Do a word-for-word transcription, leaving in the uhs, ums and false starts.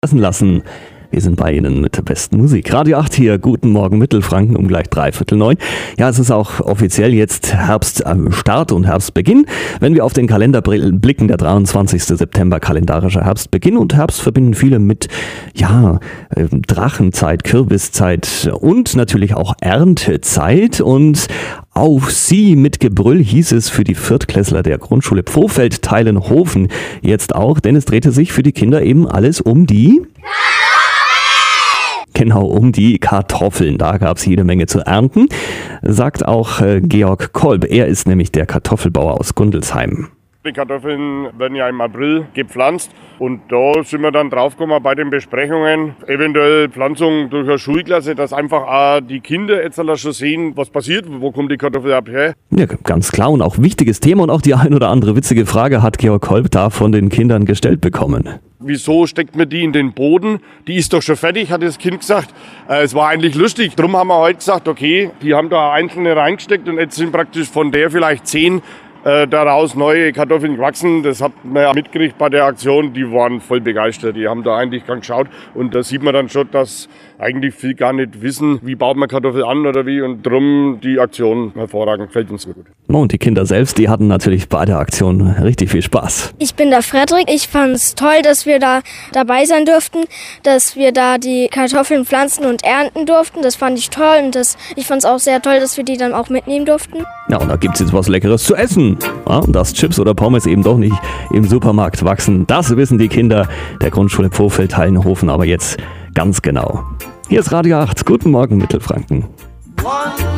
lassen. Wir sind bei Ihnen mit der besten Musik. Radio acht hier, guten Morgen Mittelfranken um gleich dreiviertel neun. Ja, es ist auch offiziell jetzt Herbststart und Herbstbeginn. Wenn wir auf den Kalender blicken, der dreiundzwanzigster September, kalendarischer Herbstbeginn, und Herbst verbinden viele mit, ja, Drachenzeit, Kürbiszeit und natürlich auch Erntezeit. Und auf sie mit Gebrüll hieß es für die Viertklässler der Grundschule Pfofeld-Teilenhofen jetzt auch, denn es drehte sich für die Kinder eben alles um die... Genau, um die Kartoffeln. Da gab es jede Menge zu ernten, sagt auch äh, Georg Kolb. Er ist nämlich der Kartoffelbauer aus Gundelsheim. Die Kartoffeln werden ja im April gepflanzt und da sind wir dann draufgekommen bei den Besprechungen, eventuell Pflanzung durch eine Schulklasse, dass einfach auch die Kinder jetzt schon sehen, was passiert, wo kommt die Kartoffel ab her. Ja, ganz klar und auch wichtiges Thema, und auch die ein oder andere witzige Frage hat Georg Kolb da von den Kindern gestellt bekommen. Wieso steckt man die in den Boden? Die ist doch schon fertig, hat das Kind gesagt. Äh, es war eigentlich lustig. Drum haben wir heute gesagt, okay, die haben da einzelne reingesteckt und jetzt sind praktisch von der vielleicht zehn äh, daraus neue Kartoffeln gewachsen. Das hat man ja mitgekriegt bei der Aktion. Die waren voll begeistert. Die haben da eigentlich gar geschaut. Und da sieht man dann schon, dass eigentlich viele gar nicht wissen, wie baut man Kartoffel an oder wie. Und drum die Aktion hervorragend, gefällt uns so gut. Und die Kinder selbst, die hatten natürlich bei der Aktion richtig viel Spaß. Ich bin der Frederik. Ich fand es toll, dass wir da dabei sein durften, dass wir da die Kartoffeln pflanzen und ernten durften. Das fand ich toll, und das, ich fand es auch sehr toll, dass wir die dann auch mitnehmen durften. Ja, und da gibt's jetzt was Leckeres zu essen. Ja, und dass Chips oder Pommes eben doch nicht im Supermarkt wachsen, das wissen die Kinder der Grundschule Pfofeld-Teilenhofen aber jetzt ganz genau. Hier ist Radio acht, guten Morgen Mittelfranken. One.